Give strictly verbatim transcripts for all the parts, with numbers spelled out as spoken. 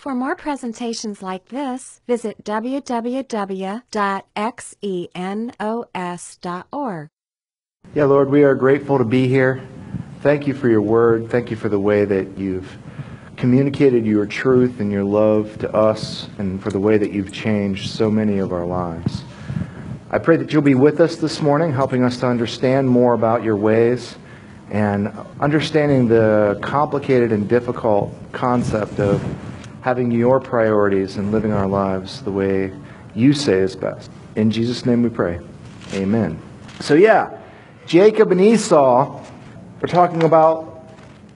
For more presentations like this, visit w w w dot xenos dot org. Yeah, Lord, we are grateful to be here. Thank you for your word. Thank you for the way that you've communicated your truth and your love to us, and for the way that you've changed so many of our lives. I pray that you'll be with us this morning, helping us to understand more about your ways and understanding the complicated and difficult concept of having your priorities and living our lives the way you say is best. In Jesus' name we pray. Amen. So yeah, Jacob and Esau, we're talking about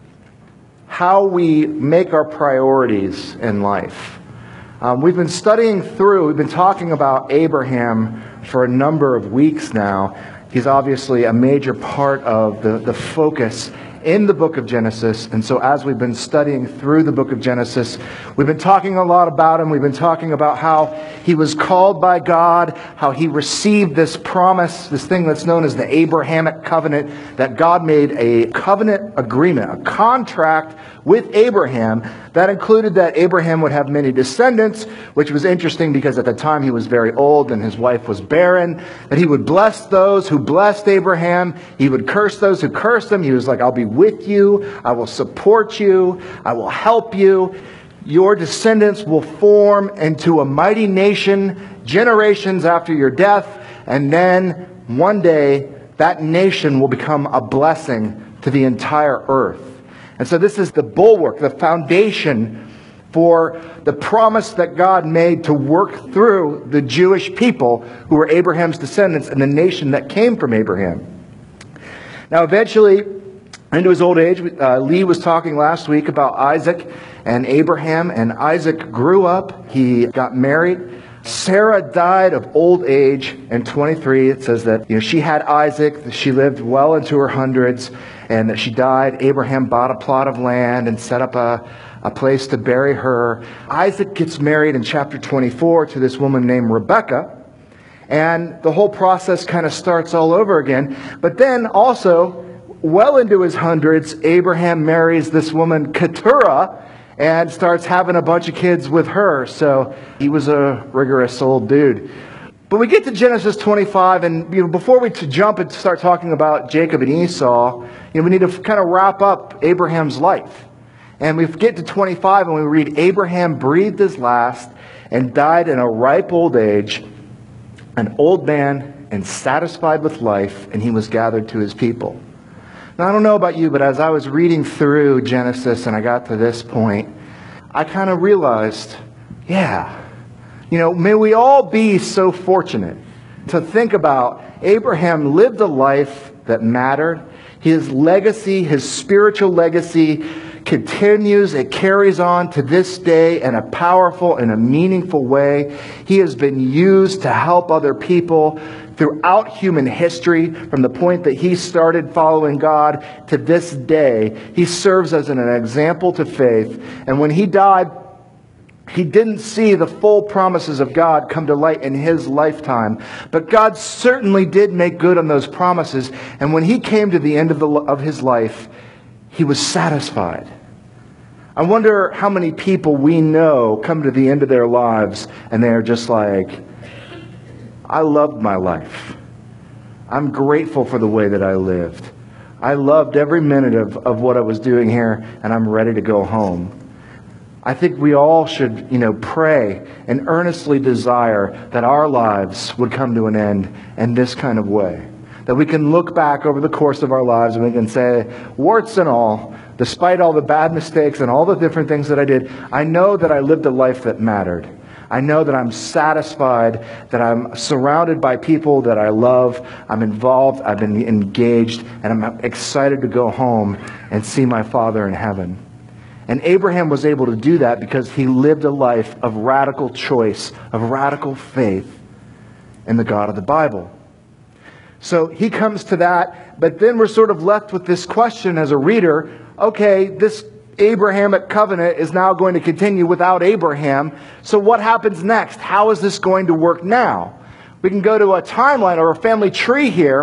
how we make our priorities in life. Um, we've been studying through, we've been talking about Abraham for a number of weeks now. He's obviously a major part of the, the focus in the book of Genesis. And so as we've been studying through the book of Genesis, we've been talking a lot about him. We've been talking about how he was called by God, how he received this promise, this thing that's known as the Abrahamic covenant, that God made a covenant agreement, a contract with Abraham that included that Abraham would have many descendants, which was interesting because at the time he was very old and his wife was barren, that he would bless those who blessed Abraham, he would curse those who cursed him. He was like, I'll be with you, I will support you, I will help you. Your descendants will form into a mighty nation generations after your death, and then one day that nation will become a blessing to the entire earth. And so this is the bulwark, the foundation for the promise that God made to work through the Jewish people who were Abraham's descendants and the nation that came from Abraham. Now eventually, into his old age, uh, Lee was talking last week about Isaac and Abraham, and Isaac grew up, he got married. Sarah died of old age in twenty-three. It says that, you know, she had Isaac, she lived well into her hundreds, and that she died. Abraham bought a plot of land and set up a, a place to bury her. Isaac gets married in chapter twenty-four to this woman named Rebekah, and the whole process kind of starts all over again. But then also, well into his hundreds, Abraham marries this woman Keturah and starts having a bunch of kids with her. So he was a rigorous old dude. But we get to Genesis twenty-five, and you know, before we to jump and start talking about Jacob and Esau, you know, we need to kind of wrap up Abraham's life. And we get to twenty-five, and we read, Abraham breathed his last and died in a ripe old age, an old man and satisfied with life, and he was gathered to his people. Now, I don't know about you, but as I was reading through Genesis and I got to this point, I kind of realized, yeah, you know, may we all be so fortunate to think about Abraham lived a life that mattered. His legacy, his spiritual legacy continues. It carries on to this day in a powerful and a meaningful way. He has been used to help other people throughout human history, from the point that he started following God to this day. He serves as an example to faith. And when he died, he didn't see the full promises of God come to light in his lifetime. But God certainly did make good on those promises. And when he came to the end of, the, of his life, he was satisfied. I wonder how many people we know come to the end of their lives and they're just like, I loved my life. I'm grateful for the way that I lived. I loved every minute of, of what I was doing here, and I'm ready to go home. I think we all should, you know, pray and earnestly desire that our lives would come to an end in this kind of way. That we can look back over the course of our lives and we can say, warts and all, despite all the bad mistakes and all the different things that I did, I know that I lived a life that mattered. I know that I'm satisfied, that I'm surrounded by people that I love, I'm involved, I've been engaged, and I'm excited to go home and see my Father in heaven. And Abraham was able to do that because he lived a life of radical choice, of radical faith in the God of the Bible. So he comes to that, but then we're sort of left with this question as a reader, okay, this Abrahamic covenant is now going to continue without Abraham. So what happens next? How is this going to work now? We can go to a timeline or a family tree here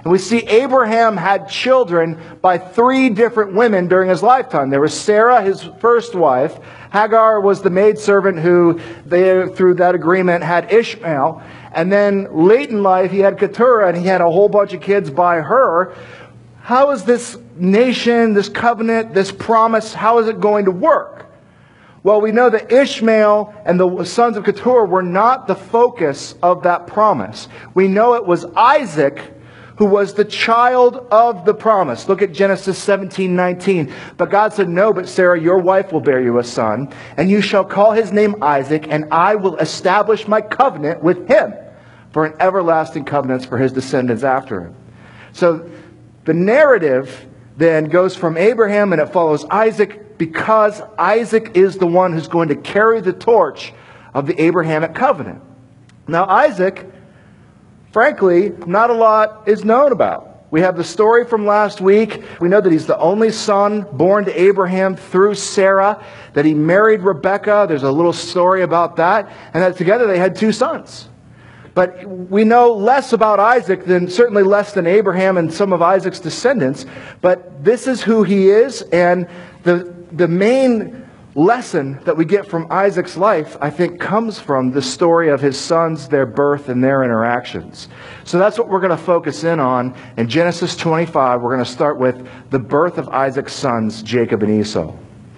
And we see Abraham had children by three different women during his lifetime. There was Sarah, his first wife. Hagar was the maidservant who, they, through that agreement, had Ishmael. And then late in life, he had Keturah, and he had a whole bunch of kids by her. How is this nation, this covenant, this promise, how is it going to work? Well, we know that Ishmael and the sons of Keturah were not the focus of that promise. We know it was Isaac who was the child of the promise. Look at Genesis seventeen nineteen. But God said, no, but Sarah, your wife will bear you a son, and you shall call his name Isaac, and I will establish my covenant with him for an everlasting covenant for his descendants after him. So the narrative then goes from Abraham and it follows Isaac, because Isaac is the one who's going to carry the torch of the Abrahamic covenant. Now Isaac, frankly, not a lot is known about. We have the story from last week. We know that he's the only son born to Abraham through Sarah, that he married Rebekah. There's a little story about that. And that together they had two sons. But we know less about Isaac than, certainly less than Abraham and some of Isaac's descendants. But this is who he is. And the, the main lesson that we get from Isaac's life, I think, comes from the story of his sons, their birth, and their interactions. So that's what we're going to focus in on. In Genesis twenty-five, we're going to start with the birth of Isaac's sons, Jacob and Esau.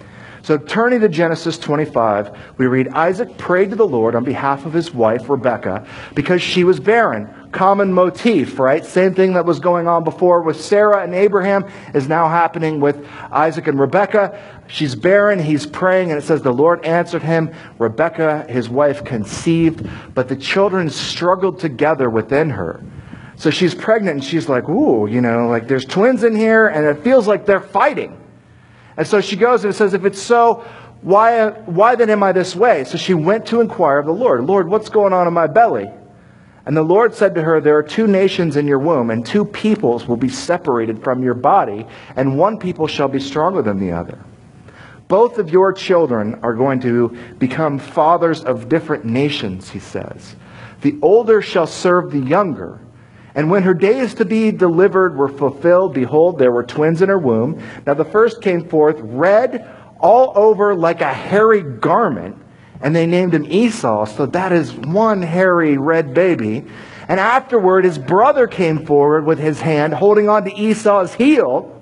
So turning to Genesis twenty-five, we read, Isaac prayed to the Lord on behalf of his wife, Rebekah, because she was barren. Common motif, right? Same thing that was going on before with Sarah and Abraham is now happening with Isaac and Rebekah. She's barren. He's praying, and it says the Lord answered him. Rebekah, his wife, conceived, but the children struggled together within her. So she's pregnant, and she's like, ooh, you know, like there's twins in here, and it feels like they're fighting. And so she goes and it says, if it's so, why, why then am I this way? So she went to inquire of the Lord. Lord, what's going on in my belly? And the Lord said to her, there are two nations in your womb, and two peoples will be separated from your body, and one people shall be stronger than the other. Both of your children are going to become fathers of different nations, he says. The older shall serve the younger. And when her days to be delivered were fulfilled, behold, there were twins in her womb. Now the first came forth red all over like a hairy garment, and they named him Esau. So that is one hairy red baby. And afterward his brother came forward with his hand holding on to Esau's heel.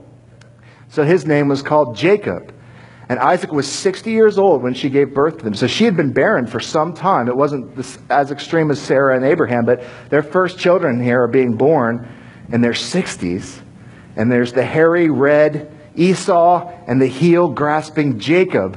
So his name was called Jacob. And Isaac was sixty years old when she gave birth to them. So she had been barren for some time. It wasn't this, as extreme as Sarah and Abraham, but their first children here are being born in their sixties. And there's the hairy red Esau and the heel grasping Jacob.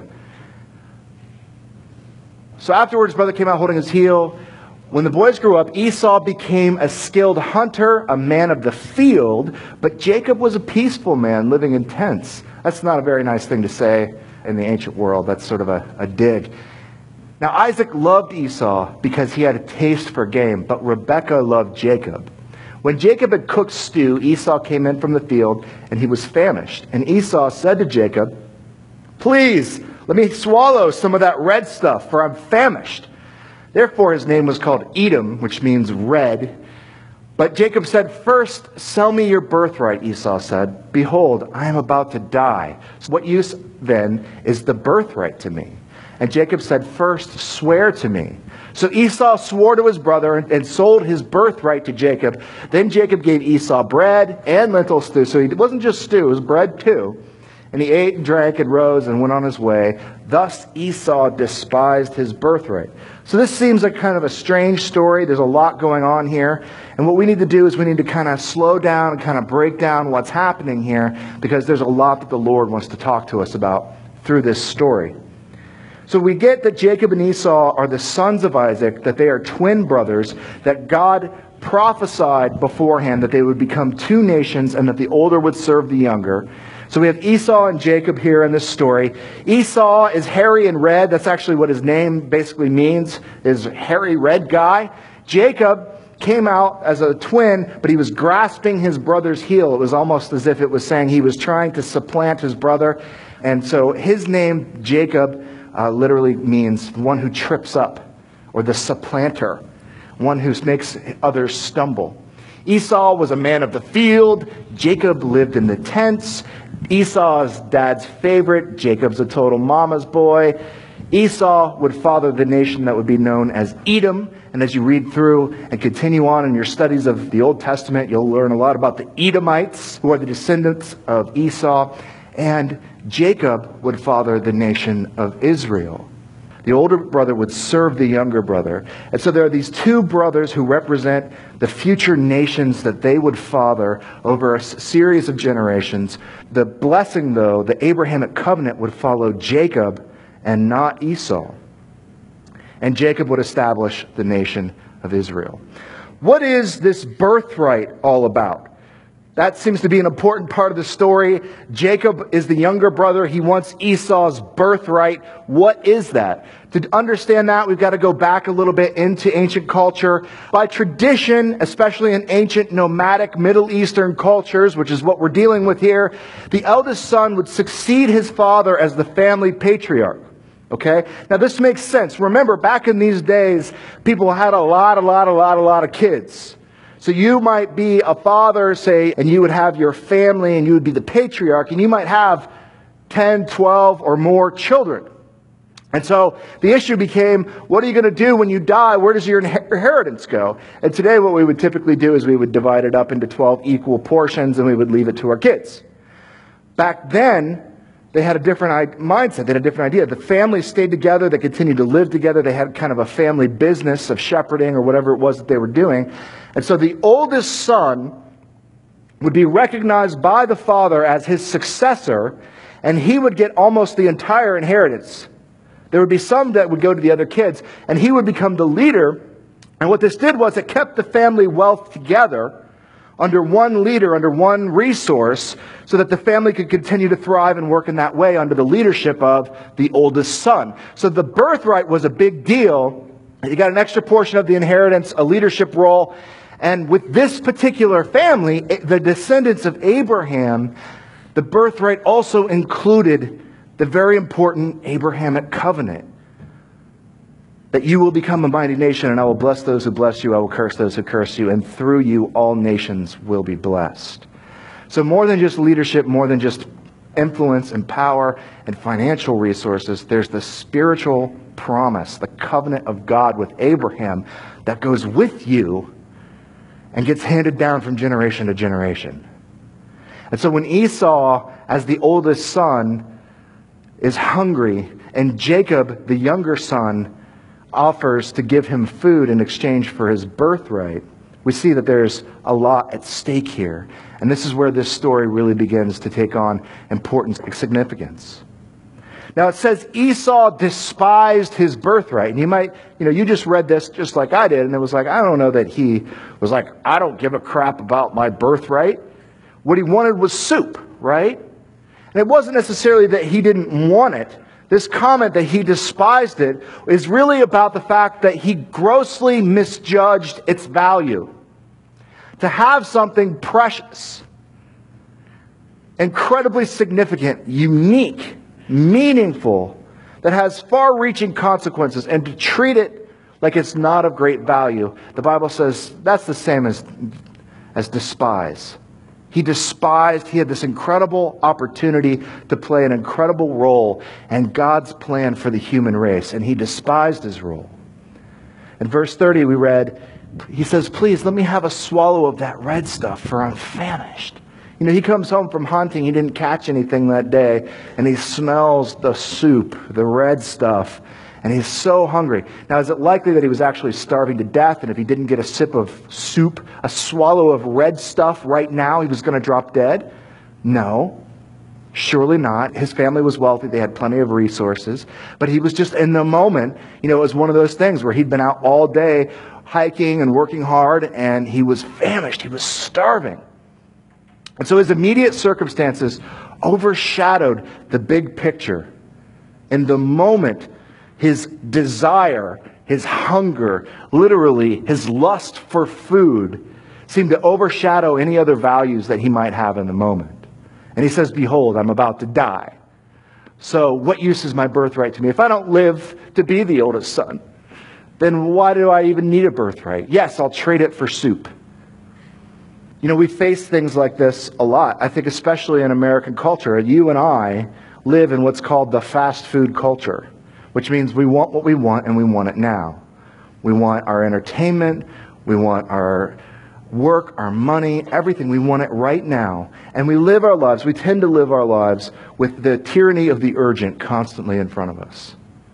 So afterwards, his brother came out holding his heel. When the boys grew up, Esau became a skilled hunter, a man of the field, but Jacob was a peaceful man living in tents. That's not a very nice thing to say in the ancient world. That's sort of a, a dig. Now Isaac loved Esau because he had a taste for game, but Rebekah loved Jacob. When Jacob had cooked stew, Esau came in from the field, and he was famished. And Esau said to Jacob, please, let me swallow some of that red stuff, for I'm famished. Therefore his name was called Edom, which means red. But Jacob said, first, sell me your birthright, Esau said. Behold, I am about to die. So what use then is the birthright to me? And Jacob said, first, swear to me. So Esau swore to his brother and, and sold his birthright to Jacob. Then Jacob gave Esau bread and lentil stew. So it wasn't just stew, it was bread too. And he ate and drank and rose and went on his way. Thus Esau despised his birthright. So this seems like kind of a strange story. There's a lot going on here. And what we need to do is we need to kind of slow down and kind of break down what's happening here, because there's a lot that the Lord wants to talk to us about through this story. So we get that Jacob and Esau are the sons of Isaac, that they are twin brothers, that God prophesied beforehand that they would become two nations and that the older would serve the younger. So we have Esau and Jacob here in this story. Esau is hairy and red. That's actually what his name basically means, is hairy red guy. Jacob came out as a twin, but he was grasping his brother's heel. It was almost as if it was saying he was trying to supplant his brother. And so his name, Jacob, uh, literally means one who trips up, or the supplanter, one who makes others stumble. Esau was a man of the field. Jacob lived in the tents. Esau's dad's favorite. Jacob's a total mama's boy. Esau would father the nation that would be known as Edom. And as you read through and continue on in your studies of the Old Testament, you'll learn a lot about the Edomites, who are the descendants of Esau. And Jacob would father the nation of Israel. The older brother would serve the younger brother. And so there are these two brothers who represent the future nations that they would father over a series of generations. The blessing, though, the Abrahamic covenant would follow Jacob and not Esau. And Jacob would establish the nation of Israel. What is this birthright all about? That seems to be an important part of the story. Jacob is the younger brother. He wants Esau's birthright. What is that? To understand that, we've got to go back a little bit into ancient culture. By tradition, especially in ancient nomadic Middle Eastern cultures, which is what we're dealing with here, the eldest son would succeed his father as the family patriarch. Okay? Now this makes sense. Remember, back in these days, people had a lot, a lot, a lot, a lot of kids. So you might be a father, say, and you would have your family and you would be the patriarch, and you might have ten, twelve or more children. And so the issue became, what are you going to do when you die? Where does your inheritance go? And today what we would typically do is we would divide it up into twelve equal portions and we would leave it to our kids. Back then, they had a different mindset. They had a different idea. The family stayed together. They continued to live together. They had kind of a family business of shepherding or whatever it was that they were doing. And so the oldest son would be recognized by the father as his successor, and he would get almost the entire inheritance. There would be some that would go to the other kids, and he would become the leader. And what this did was it kept the family wealth together under one leader, under one resource, so that the family could continue to thrive and work in that way under the leadership of the oldest son. So the birthright was a big deal. You got an extra portion of the inheritance, a leadership role. And with this particular family, the descendants of Abraham, the birthright also included the very important Abrahamic covenant. That you will become a mighty nation, and I will bless those who bless you, I will curse those who curse you, and through you all nations will be blessed. So more than just leadership, more than just influence and power and financial resources, there's the spiritual promise, the covenant of God with Abraham that goes with you and gets handed down from generation to generation. And so when Esau, as the oldest son, is hungry, and Jacob, the younger son, offers to give him food in exchange for his birthright, we see that there's a lot at stake here. And this is where this story really begins to take on important significance. Now it says Esau despised his birthright. And you might, you know, you just read this just like I did, and it was like, I don't know that he was like, I don't give a crap about my birthright. What he wanted was soup, right? And it wasn't necessarily that he didn't want it. This comment that he despised it is really about the fact that he grossly misjudged its value. To have something precious, incredibly significant, unique, meaningful, that has far-reaching consequences, and to treat it like it's not of great value, the Bible says that's the same as, as despise. He despised, he had this incredible opportunity to play an incredible role in God's plan for the human race, and he despised his role. In verse thirty we read, he says, please let me have a swallow of that red stuff, for I'm famished. You know, he comes home from hunting, he didn't catch anything that day, and he smells the soup, the red stuff, and he's so hungry. Now, is it likely that he was actually starving to death, and if he didn't get a sip of soup, a swallow of red stuff right now, he was going to drop dead? No, surely not. His family was wealthy. They had plenty of resources. But he was just in the moment. You know, it was one of those things where he'd been out all day hiking and working hard, and he was famished. He was starving. And so his immediate circumstances overshadowed the big picture. In the moment, his desire, his hunger, literally his lust for food, seemed to overshadow any other values that he might have in the moment. And he says, behold, I'm about to die. So what use is my birthright to me? If I don't live to be the oldest son, then why do I even need a birthright? Yes, I'll trade it for soup. You know, we face things like this a lot. I think especially in American culture, you and I live in what's called the fast food culture, which means we want what we want and we want it now. We want our entertainment, we want our work, our money, everything. We want it right now. And we live our lives, we tend to live our lives with the tyranny of the urgent constantly in front of us.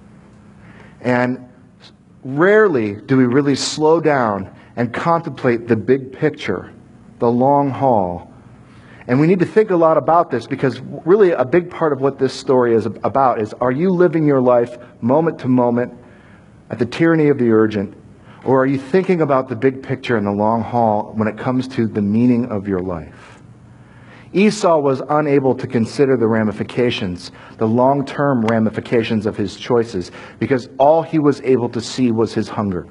And rarely do we really slow down and contemplate the big picture, the long haul. And we need to think a lot about this, because really a big part of what this story is about is, are you living your life moment to moment at the tyranny of the urgent, or are you thinking about the big picture and the long haul when it comes to the meaning of your life? Esau was unable to consider the ramifications, the long-term ramifications of his choices, because all he was able to see was his hunger.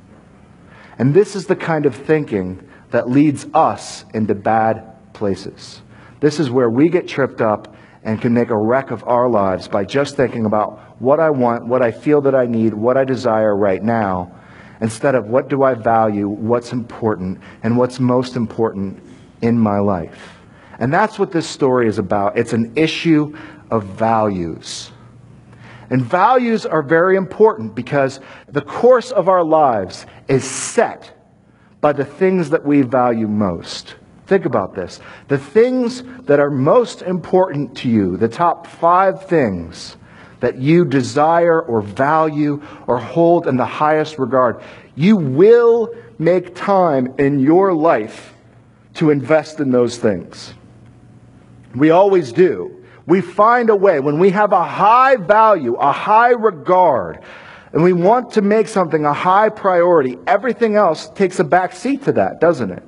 And this is the kind of thinking that leads us into bad places. This is where we get tripped up and can make a wreck of our lives by just thinking about what I want, what I feel that I need, what I desire right now, instead of what do I value, what's important, and what's most important in my life. And that's what this story is about. It's an issue of values. And values are very important because the course of our lives is set by the things that we value most. Think about this. The things that are most important to you, the top five things that you desire or value or hold in the highest regard, you will make time in your life to invest in those things. We always do. We find a way. When we have a high value, a high regard, and we want to make something a high priority, everything else takes a back seat to that, doesn't it?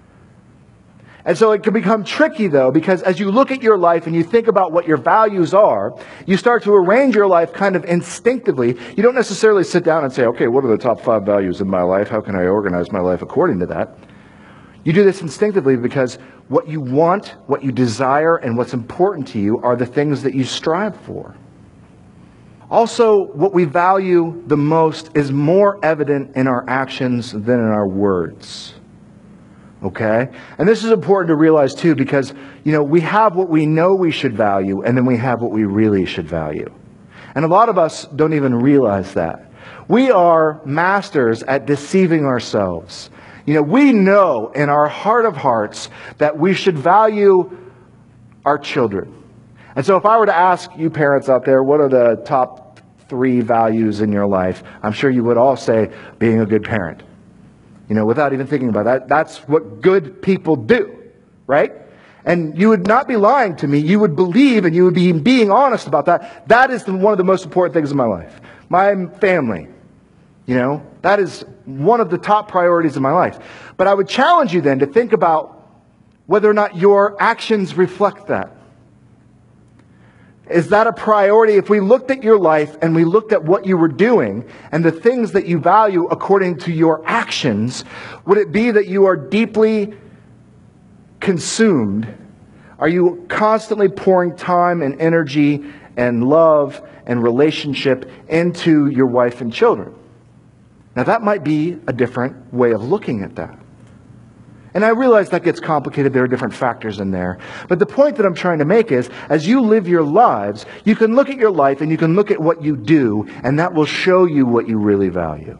And so it can become tricky, though, because as you look at your life and you think about what your values are, you start to arrange your life kind of instinctively. You don't necessarily sit down and say, okay, what are the top five values in my life? How can I organize my life according to that? You do this instinctively because what you want, what you desire, and what's important to you are the things that you strive for. Also, what we value the most is more evident in our actions than in our words. Okay? And this is important to realize too, because, you know, we have what we know we should value, and then we have what we really should value. And a lot of us don't even realize that. We are masters at deceiving ourselves. You know, we know in our heart of hearts that we should value our children. And so if I were to ask you parents out there, what are the top three values in your life? I'm sure you would all say being a good parent. You know, without even thinking about that, that's what good people do, right? And you would not be lying to me. You would believe and you would be being honest about that. That is the, one of the most important things in my life. My family, you know, that is one of the top priorities in my life. But I would challenge you then to think about whether or not your actions reflect that. Is that a priority? If we looked at your life and we looked at what you were doing and the things that you value according to your actions, would it be that you are deeply consumed? Are you constantly pouring time and energy and love and relationship into your wife and children? Now that might be a different way of looking at that. And I realize that gets complicated. There are different factors in there. But the point that I'm trying to make is, as you live your lives, you can look at your life and you can look at what you do, and that will show you what you really value.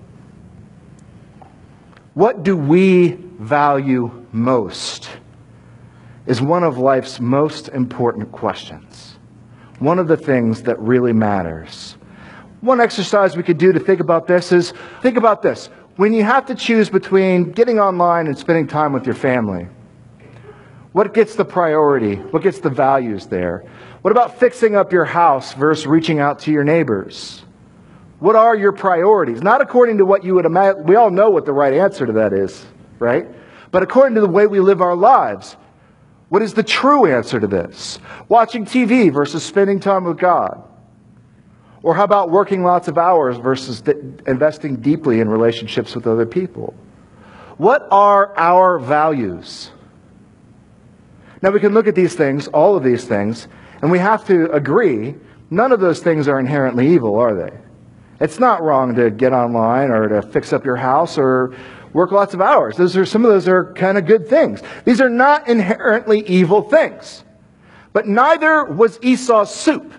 What do we value most is one of life's most important questions. One of the things that really matters. One exercise we could do to think about this is, think about this. When you have to choose between getting online and spending time with your family, what gets the priority? What gets the values there? What about fixing up your house versus reaching out to your neighbors? What are your priorities? Not according to what you would imagine. We all know what the right answer to that is, right? But according to the way we live our lives, what is the true answer to this? Watching T V versus spending time with God? Or how about working lots of hours versus d- investing deeply in relationships with other people? What are our values? Now we can look at these things, all of these things, and we have to agree, none of those things are inherently evil, are they? It's not wrong to get online or to fix up your house or work lots of hours. Those are, some of those are kind of good things. These are not inherently evil things. But neither was Esau's soup.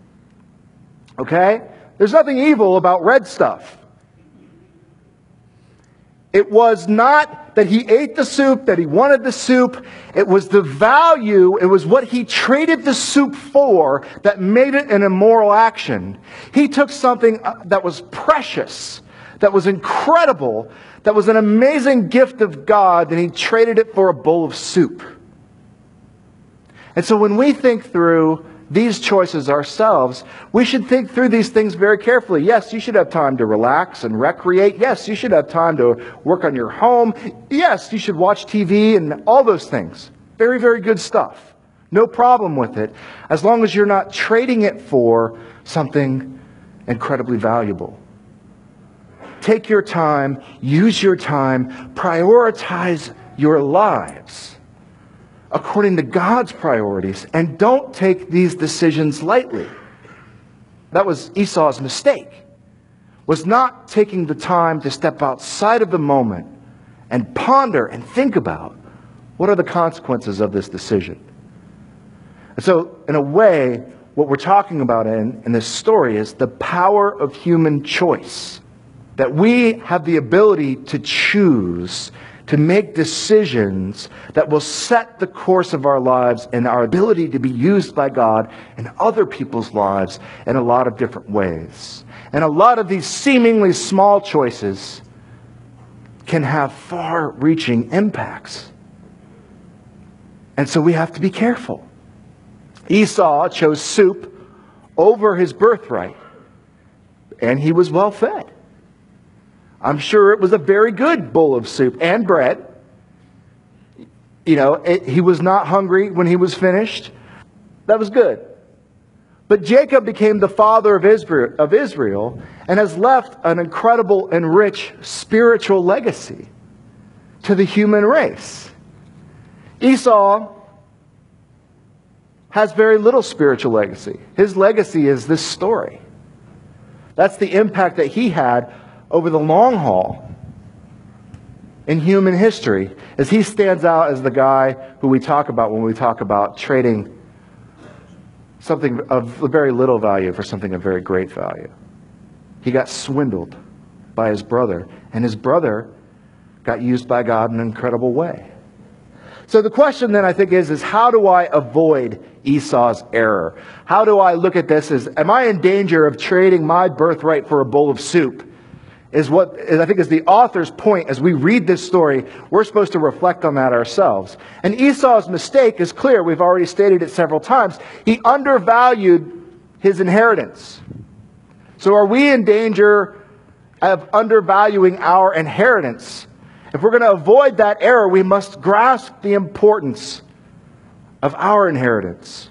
Okay? There's nothing evil about red stuff. It was not that he ate the soup, that he wanted the soup. It was the value, it was what he traded the soup for that made it an immoral action. He took something that was precious, that was incredible, that was an amazing gift of God, and he traded it for a bowl of soup. And so when we think through these choices ourselves, we should think through these things very carefully. Yes, you should have time to relax and recreate. Yes, you should have time to work on your home. Yes, you should watch T V and all those things. Very, very good stuff. No problem with it, as long as you're not trading it for something incredibly valuable. Take your time, use your time, prioritize your lives according to God's priorities, and don't take these decisions lightly. That was Esau's mistake, was not taking the time to step outside of the moment and ponder and think about what are the consequences of this decision. And so, in a way, what we're talking about in, in this story is the power of human choice. That we have the ability to choose, to make decisions that will set the course of our lives and our ability to be used by God in other people's lives in a lot of different ways. And a lot of these seemingly small choices can have far-reaching impacts. And so we have to be careful. Esau chose soup over his birthright, and he was well fed. I'm sure it was a very good bowl of soup and bread. You know, it, he was not hungry when he was finished. That was good. But Jacob became the father of Israel, of Israel and has left an incredible and rich spiritual legacy to the human race. Esau has very little spiritual legacy. His legacy is this story. That's the impact that he had over the long haul in human history, as he stands out as the guy who we talk about when we talk about trading something of very little value for something of very great value. He got swindled by his brother, and his brother got used by God in an incredible way. So the question then, I think, is, is how do I avoid Esau's error? How do I look at this as, am I in danger of trading my birthright for a bowl of soup? Is what is, I think is the author's point. As we read this story, we're supposed to reflect on that ourselves. And Esau's mistake is clear. We've already stated it several times. He undervalued his inheritance. So are we in danger of undervaluing our inheritance? If we're going to avoid that error, we must grasp the importance of our inheritance.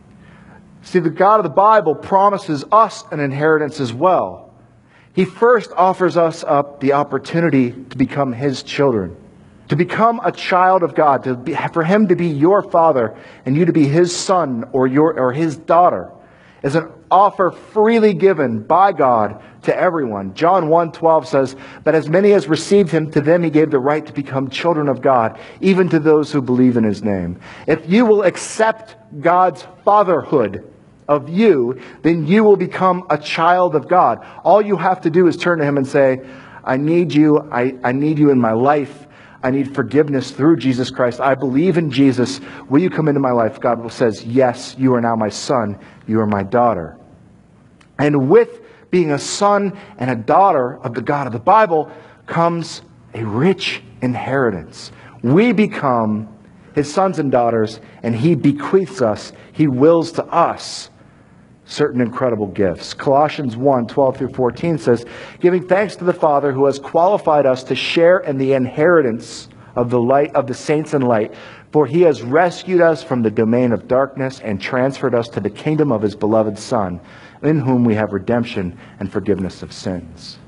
See, the God of the Bible promises us an inheritance as well. He first offers us up the opportunity to become His children, to become a child of God, to be, for Him to be your father and you to be His son or your or His daughter, is an offer freely given by God to everyone. John one twelve says, "But as many as received Him, to them He gave the right to become children of God, even to those who believe in His name." If you will accept God's fatherhood of you, then you will become a child of God. All you have to do is turn to Him and say, I need you. I, I need you in my life. I need forgiveness through Jesus Christ. I believe in Jesus. Will you come into my life? God says, yes, you are now my son. You are my daughter. And with being a son and a daughter of the God of the Bible comes a rich inheritance. We become His sons and daughters, and He bequeaths us, He wills to us certain incredible gifts. Colossians one twelve through fourteen says, "Giving thanks to the Father who has qualified us to share in the inheritance of the light of the saints in light, for He has rescued us from the domain of darkness and transferred us to the kingdom of His beloved Son, in whom we have redemption and forgiveness of sins."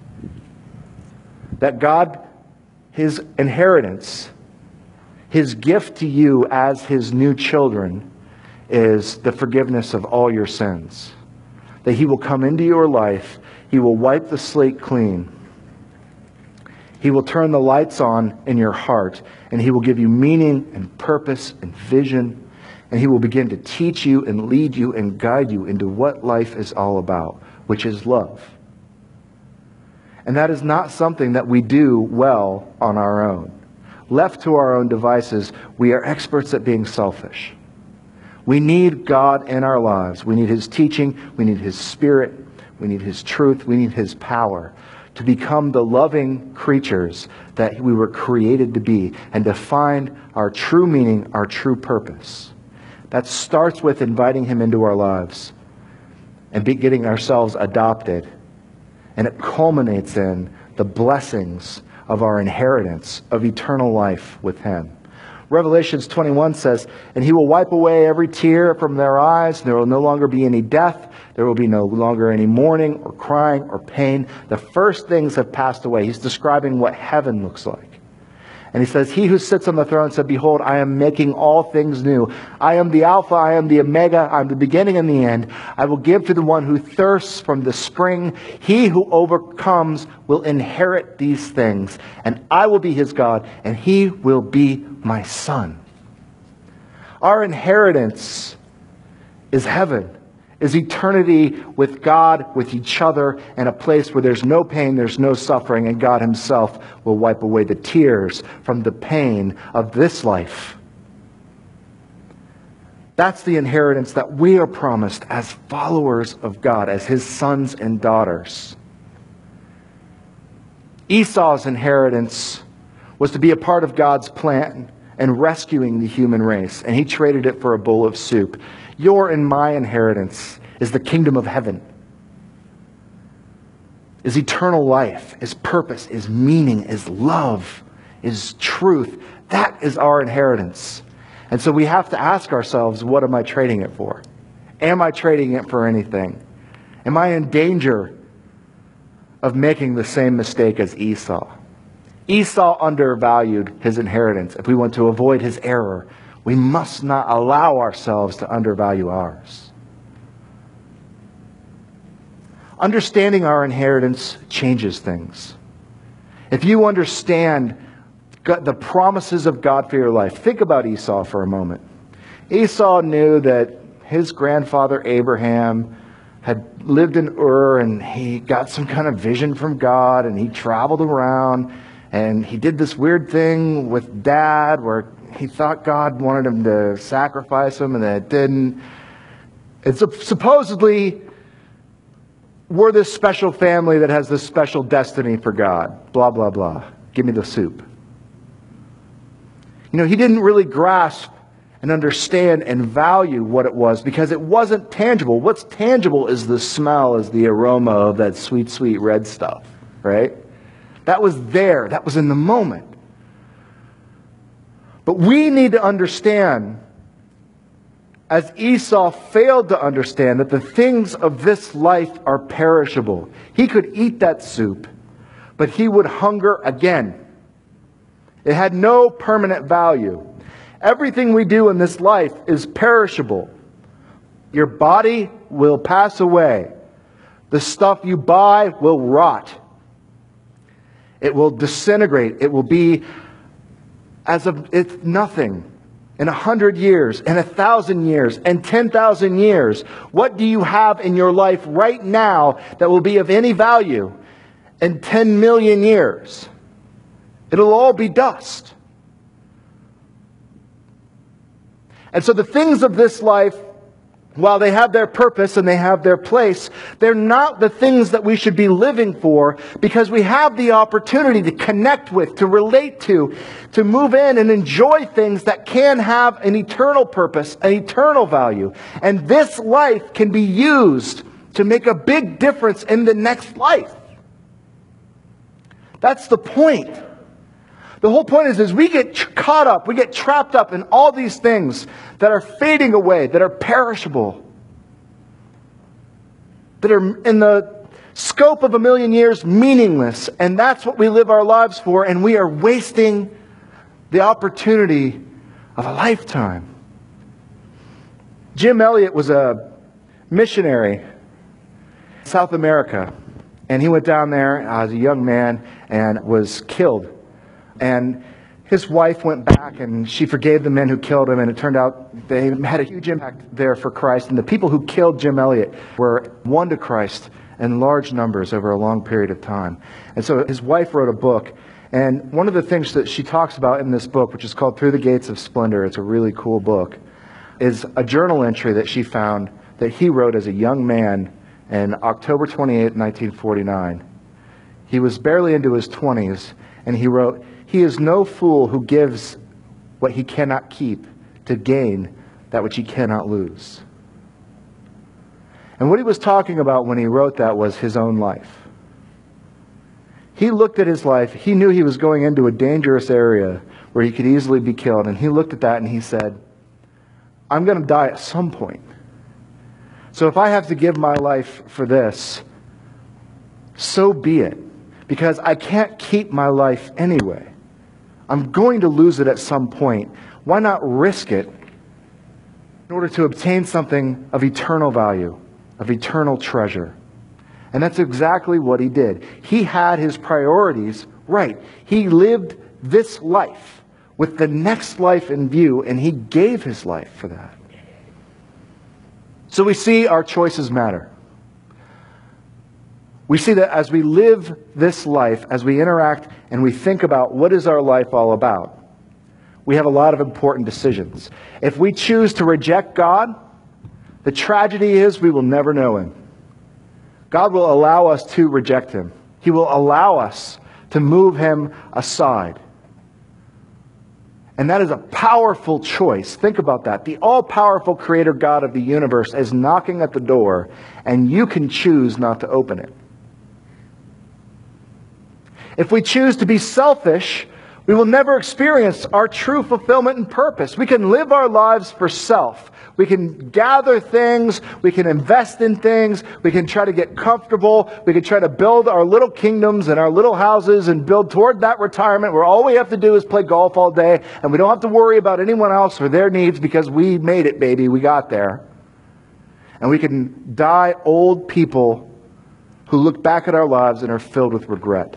That God, His inheritance, His gift to you as His new children, is the forgiveness of all your sins. That He will come into your life. He will wipe the slate clean. He will turn the lights on in your heart, and He will give you meaning and purpose and vision, and He will begin to teach you and lead you and guide you into what life is all about, which is love. And that is not something that we do well on our own. Left to our own devices, we are experts at being selfish. We need God in our lives. We need His teaching. We need His Spirit. We need His truth. We need His power to become the loving creatures that we were created to be and to find our true meaning, our true purpose. That starts with inviting Him into our lives and be getting ourselves adopted. And it culminates in the blessings of our inheritance of eternal life with Him. Revelations twenty-one says, "And He will wipe away every tear from their eyes. There will no longer be any death. There will be no longer any mourning or crying or pain. The first things have passed away." He's describing what heaven looks like. And He says, "He who sits on the throne said, Behold, I am making all things new. I am the Alpha, I am the Omega, I am the beginning and the end. I will give to the one who thirsts from the spring. He who overcomes will inherit these things. And I will be his God, and he will be my son." Our inheritance is heaven, is eternity with God, with each other, and a place where there's no pain, there's no suffering, and God Himself will wipe away the tears from the pain of this life. That's the inheritance that we are promised as followers of God, as His sons and daughters. Esau's inheritance was to be a part of God's plan and rescuing the human race, and he traded it for a bowl of soup. Your and my inheritance is the kingdom of heaven, is eternal life, is purpose, is meaning, is love, is truth. That is our inheritance. And so we have to ask ourselves, what am I trading it for? Am I trading it for anything? Am I in danger of making the same mistake as Esau? Esau undervalued his inheritance. If we want to avoid his error, we must not allow ourselves to undervalue ours. Understanding our inheritance changes things. If you understand the promises of God for your life, think about Esau for a moment. Esau knew that his grandfather Abraham had lived in Ur, and he got some kind of vision from God, and he traveled around, and he did this weird thing with Dad where he thought God wanted him to sacrifice him, and then it didn't. And so supposedly, we're this special family that has this special destiny for God. Blah, blah, blah. Give me the soup. You know, he didn't really grasp and understand and value what it was because it wasn't tangible. What's tangible is the smell, is the aroma of that sweet, sweet red stuff, right? That was there. That was in the moment. But we need to understand, as Esau failed to understand, that the things of this life are perishable. He could eat that soup, but he would hunger again. It had no permanent value. Everything we do in this life is perishable. Your body will pass away. The stuff you buy will rot. It will disintegrate. It will be as of it's nothing. In a hundred years, and a thousand years, and ten thousand years, what do you have in your life right now that will be of any value in ten million years? It'll all be dust. And so the things of this life, while they have their purpose and they have their place, they're not the things that we should be living for, because we have the opportunity to connect with, to relate to, to move in and enjoy things that can have an eternal purpose, an eternal value. And this life can be used to make a big difference in the next life. That's the point. The whole point is, is we get caught up, we get trapped up in all these things that are fading away, that are perishable, that are in the scope of a million years meaningless. And that's what we live our lives for, and we are wasting the opportunity of a lifetime. Jim Elliot was a missionary in South America, And he went down there as a young man and was killed. And his wife went back and she forgave the men who killed him, and it turned out they had a huge impact there for Christ. And the people who killed Jim Elliot were won to Christ in large numbers over a long period of time. And so his wife wrote a book, and one of the things that she talks about in this book, which is called Through the Gates of Splendor, it's a really cool book, is a journal entry that she found that he wrote as a young man in October twenty-eighth, nineteen forty-nine. He was barely into his twenties, and he wrote, "He is no fool who gives what he cannot keep to gain that which he cannot lose." And what he was talking about when he wrote that was his own life. He looked at his life. He knew he was going into a dangerous area where he could easily be killed. And he looked at that and he said, I'm going to die at some point. So if I have to give my life for this, so be it. Because I can't keep my life anyway. I'm going to lose it at some point. Why not risk it in order to obtain something of eternal value, of eternal treasure? And that's exactly what he did. He had his priorities right. He lived this life with the next life in view, and he gave his life for that. So we see our choices matter. We see that as we live this life, as we interact and we think about what is our life all about, we have a lot of important decisions. If we choose to reject God, the tragedy is we will never know Him. God will allow us to reject Him. He will allow us to move Him aside. And that is a powerful choice. Think about that. The all-powerful Creator God of the universe is knocking at the door, and you can choose not to open it. If we choose to be selfish, we will never experience our true fulfillment and purpose. We can live our lives for self. We can gather things. We can invest in things. We can try to get comfortable. We can try to build our little kingdoms and our little houses and build toward that retirement where all we have to do is play golf all day and we don't have to worry about anyone else or their needs because we made it, baby. We got there. And we can die old people who look back at our lives and are filled with regret.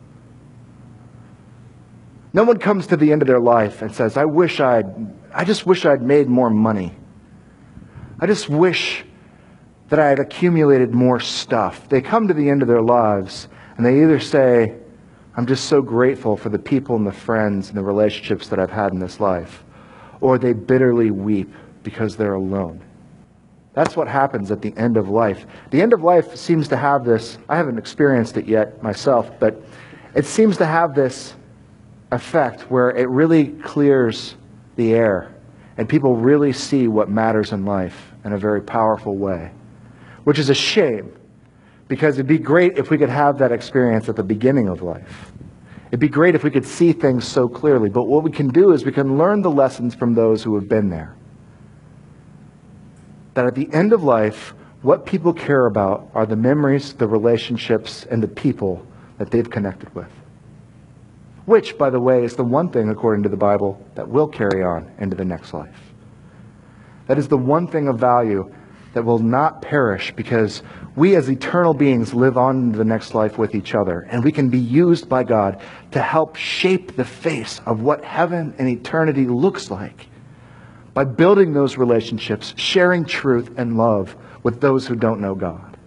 No one comes to the end of their life and says, I wish I'd, I just wish I'd made more money. I just wish that I had accumulated more stuff. They come to the end of their lives and they either say, I'm just so grateful for the people and the friends and the relationships that I've had in this life, or they bitterly weep because they're alone. That's what happens at the end of life. The end of life seems to have this, I haven't experienced it yet myself, but it seems to have this effect where it really clears the air and people really see what matters in life in a very powerful way, which is a shame because it'd be great if we could have that experience at the beginning of life. It'd be great if we could see things so clearly, but what we can do is we can learn the lessons from those who have been there. That at the end of life, what people care about are the memories, the relationships, and the people that they've connected with. Which, by the way, is the one thing, according to the Bible, that will carry on into the next life. That is the one thing of value that will not perish because we as eternal beings live on into the next life with each other. And we can be used by God to help shape the face of what heaven and eternity looks like by building those relationships, sharing truth and love with those who don't know God.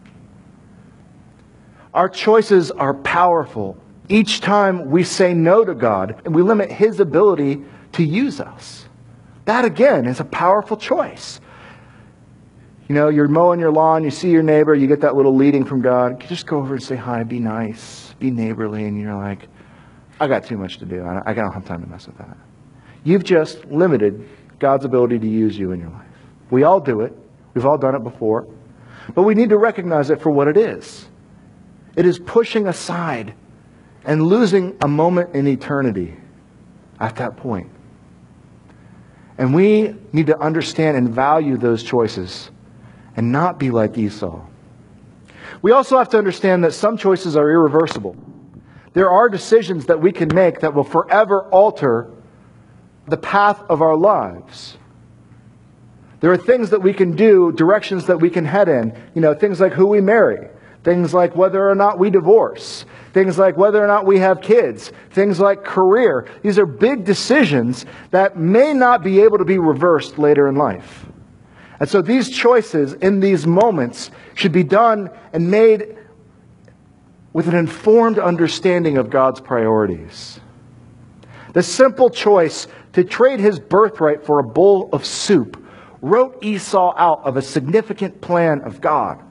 Our choices are powerful. Each time we say no to God, and we limit His ability to use us. That, again, is a powerful choice. You know, you're mowing your lawn, you see your neighbor, you get that little leading from God. Just go over and say hi, be nice, be neighborly, and you're like, I got too much to do. I I don't have time to mess with that. You've just limited God's ability to use you in your life. We all do it. We've all done it before. But we need to recognize it for what it is. It is pushing aside and losing a moment in eternity at that point. And we need to understand and value those choices and not be like Esau. We also have to understand that some choices are irreversible. There are decisions that we can make that will forever alter the path of our lives. There are things that we can do, directions that we can head in. You know, things like who we marry. Things like whether or not we divorce. Things like whether or not we have kids. Things like career. These are big decisions that may not be able to be reversed later in life. And so these choices in these moments should be done and made with an informed understanding of God's priorities. The simple choice to trade his birthright for a bowl of soup wrote Esau out of a significant plan of God.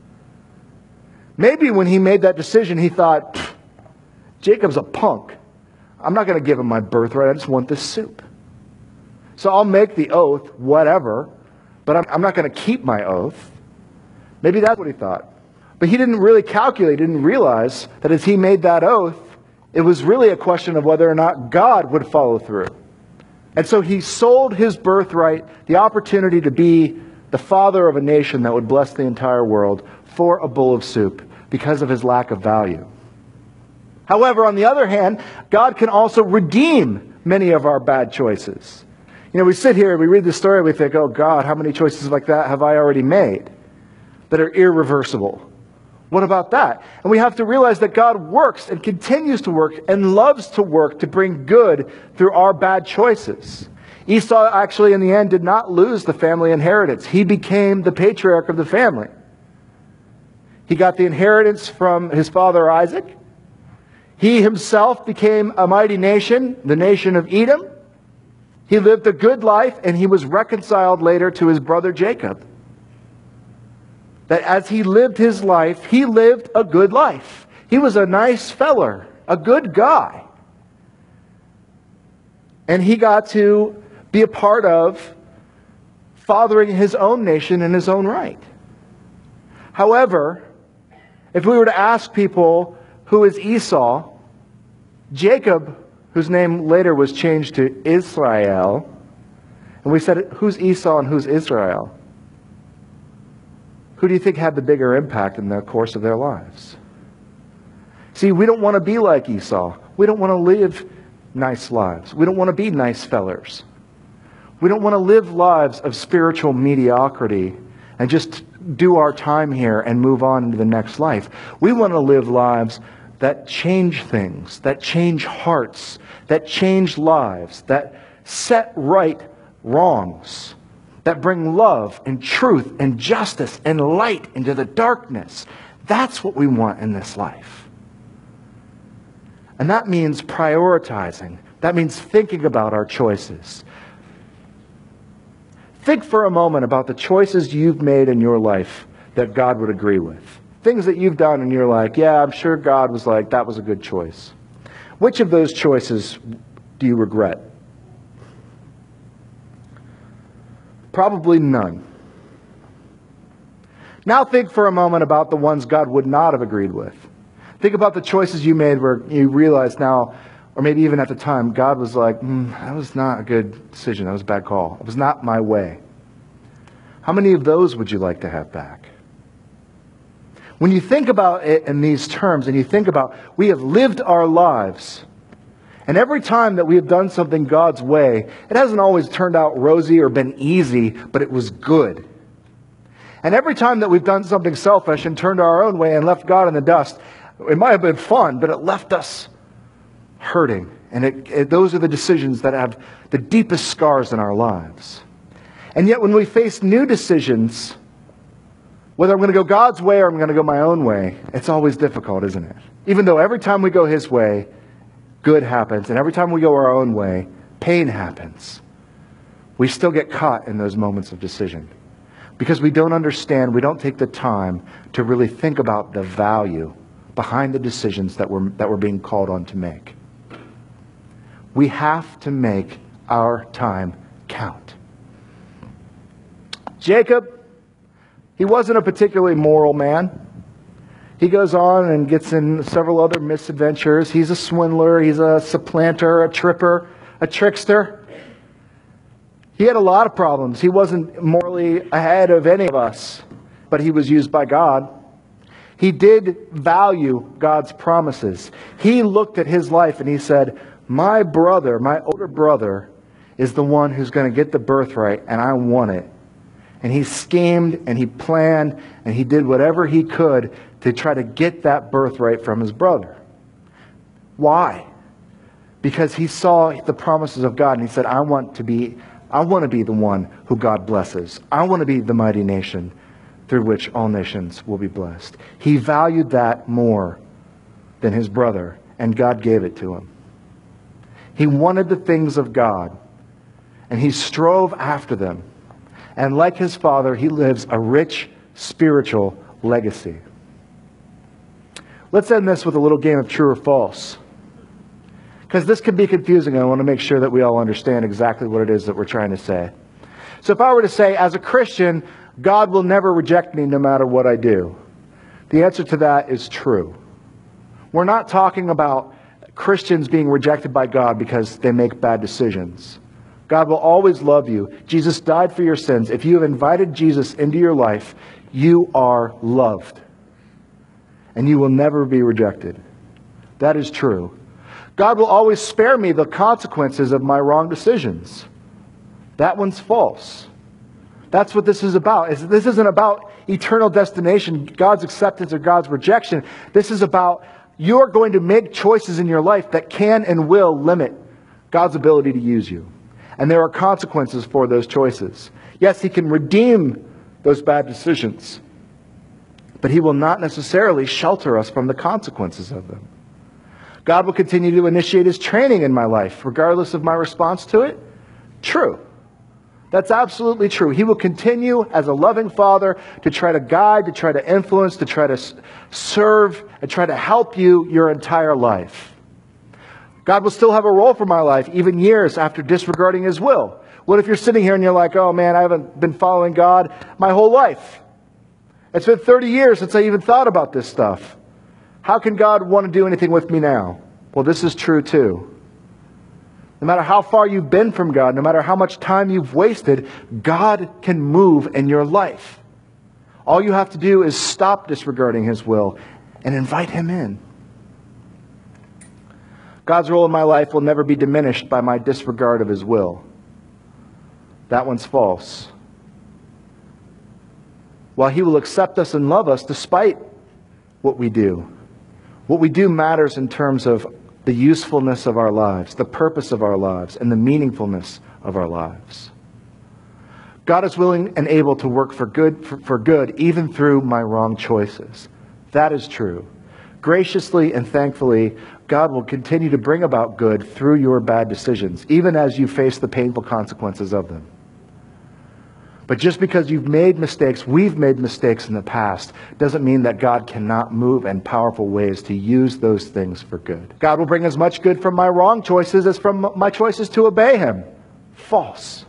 Maybe when he made that decision, he thought, Jacob's a punk. I'm not going to give him my birthright. I just want this soup. So I'll make the oath, whatever, but I'm, I'm not going to keep my oath. Maybe that's what he thought. But he didn't really calculate, didn't realize that as he made that oath, it was really a question of whether or not God would follow through. And so he sold his birthright, the opportunity to be the father of a nation that would bless the entire world, for a bowl of soup because of his lack of value. However, on the other hand, God can also redeem many of our bad choices. You know, we sit here, we read the story, we think, oh God, how many choices like that have I already made that are irreversible? What about that? And we have to realize that God works and continues to work and loves to work to bring good through our bad choices. Esau actually in the end did not lose the family inheritance. He became the patriarch of the family. He got the inheritance from his father Isaac. He himself became a mighty nation, the nation of Edom. He lived a good life, and he was reconciled later to his brother Jacob. That as he lived his life, he lived a good life. He was a nice feller, a good guy. And he got to be a part of fathering his own nation in his own right. However, if we were to ask people, who is Esau? Jacob, whose name later was changed to Israel, and we said, who's Esau and who's Israel? Who do you think had the bigger impact in the course of their lives? See, we don't want to be like Esau. We don't want to live nice lives. We don't want to be nice fellers. We don't want to live lives of spiritual mediocrity and just do our time here and move on into the next life. We want to live lives that change things, that change hearts, that change lives, that set right wrongs, that bring love and truth and justice and light into the darkness. That's what we want in this life. And that means prioritizing. That means thinking about our choices. Think for a moment about the choices you've made in your life that God would agree with. Things that you've done and you're like, yeah, I'm sure God was like, that was a good choice. Which of those choices do you regret? Probably none. Now think for a moment about the ones God would not have agreed with. Think about the choices you made where you realize now, or maybe even at the time, God was like, mm, that was not a good decision. That was a bad call. It was not my way. How many of those would you like to have back? When you think about it in these terms, and you think about, we have lived our lives, and every time that we have done something God's way, it hasn't always turned out rosy or been easy, but it was good. And every time that we've done something selfish and turned our own way and left God in the dust, it might have been fun, but it left us hurting. And it, it, those are the decisions that have the deepest scars in our lives. And yet when we face new decisions, whether I'm going to go God's way or I'm going to go my own way, it's always difficult, isn't it? Even though every time we go His way, good happens. And every time we go our own way, pain happens. We still get caught in those moments of decision. Because we don't understand, we don't take the time to really think about the value behind the decisions that we're, that we're being called on to make. We have to make our time count. Jacob, he wasn't a particularly moral man. He goes on and gets in several other misadventures. He's a swindler, he's a supplanter, a tripper, a trickster. He had a lot of problems. He wasn't morally ahead of any of us, but he was used by God. He did value God's promises. He looked at his life and he said, my brother, my older brother, is the one who's going to get the birthright, and I want it. And he schemed and he planned and he did whatever he could to try to get that birthright from his brother. Why? Because he saw the promises of God and he said, I want to be, I want to be the one who God blesses. I want to be the mighty nation through which all nations will be blessed. He valued that more than his brother, and God gave it to him. He wanted the things of God, and he strove after them. And like his father, he lives a rich spiritual legacy. Let's end this with a little game of true or false. Because this can be confusing, and I want to make sure that we all understand exactly what it is that we're trying to say. So if I were to say, as a Christian, God will never reject me no matter what I do, the answer to that is true. We're not talking about Christians being rejected by God because they make bad decisions. God will always love you. Jesus died for your sins. If you have invited Jesus into your life, you are loved. And you will never be rejected. That is true. God will always spare me the consequences of my wrong decisions. That one's false. That's what this is about. This isn't about eternal destination, God's acceptance or God's rejection. This is about you're going to make choices in your life that can and will limit God's ability to use you. And there are consequences for those choices. Yes, he can redeem those bad decisions, but he will not necessarily shelter us from the consequences of them. God will continue to initiate his training in my life, regardless of my response to it. True. That's absolutely true. He will continue as a loving father to try to guide, to try to influence, to try to serve, and try to help you your entire life. God will still have a role for my life, even years after disregarding his will. What if you're sitting here and you're like, oh man, I haven't been following God my whole life. It's been thirty years since I even thought about this stuff. How can God want to do anything with me now? Well, this is true too. No matter how far you've been from God, no matter how much time you've wasted, God can move in your life. All you have to do is stop disregarding his will and invite him in. God's role in my life will never be diminished by my disregard of his will. That one's false. While he will accept us and love us despite what we do, what we do matters in terms of the usefulness of our lives, the purpose of our lives, and the meaningfulness of our lives. God is willing and able to work for good, for, for good even through my wrong choices. That is true. Graciously and thankfully, God will continue to bring about good through your bad decisions, even as you face the painful consequences of them. But just because you've made mistakes, we've made mistakes in the past, doesn't mean that God cannot move in powerful ways to use those things for good. God will bring as much good from my wrong choices as from my choices to obey him. False.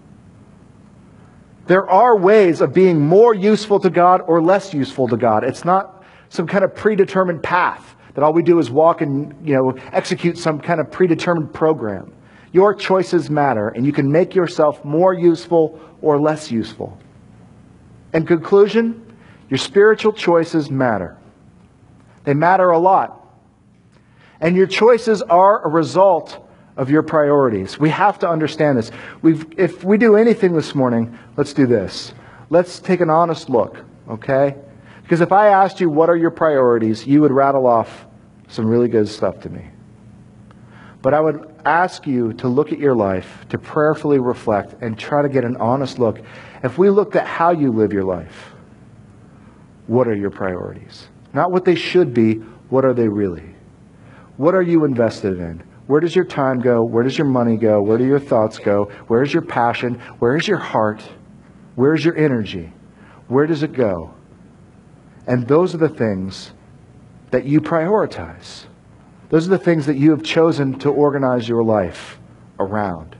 There are ways of being more useful to God or less useful to God. It's not some kind of predetermined path that all we do is walk and, you know, execute some kind of predetermined program. Your choices matter, and you can make yourself more useful or less useful. In conclusion, your spiritual choices matter. They matter a lot. And your choices are a result of your priorities. We have to understand this. We've, if we do anything this morning, let's do this. Let's take an honest look, okay? Because if I asked you what are your priorities, you would rattle off some really good stuff to me. But I would ask you to look at your life, to prayerfully reflect, and try to get an honest look. If we looked at how you live your life, what are your priorities? Not what they should be, what are they really? What are you invested in? Where does your time go? Where does your money go? Where do your thoughts go? Where is your passion? Where is your heart? Where is your energy? Where does it go? And those are the things that you prioritize. Those are the things that you have chosen to organize your life around.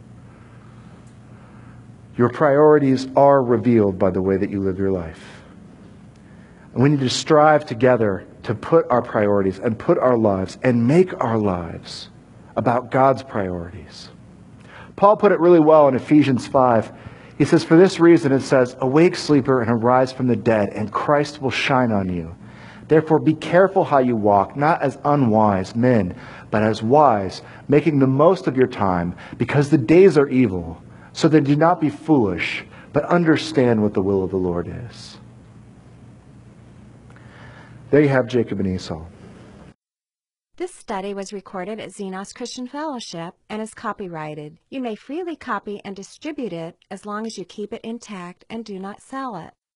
Your priorities are revealed by the way that you live your life. And we need to strive together to put our priorities and put our lives and make our lives about God's priorities. Paul put it really well in Ephesians five. He says, for this reason it says, awake, sleeper, and arise from the dead, and Christ will shine on you. Therefore, be careful how you walk, not as unwise men, but as wise, making the most of your time, because the days are evil. So then do not be foolish, but understand what the will of the Lord is. There you have Jacob and Esau. This study was recorded at Xenos Christian Fellowship and is copyrighted. You may freely copy and distribute it as long as you keep it intact and do not sell it.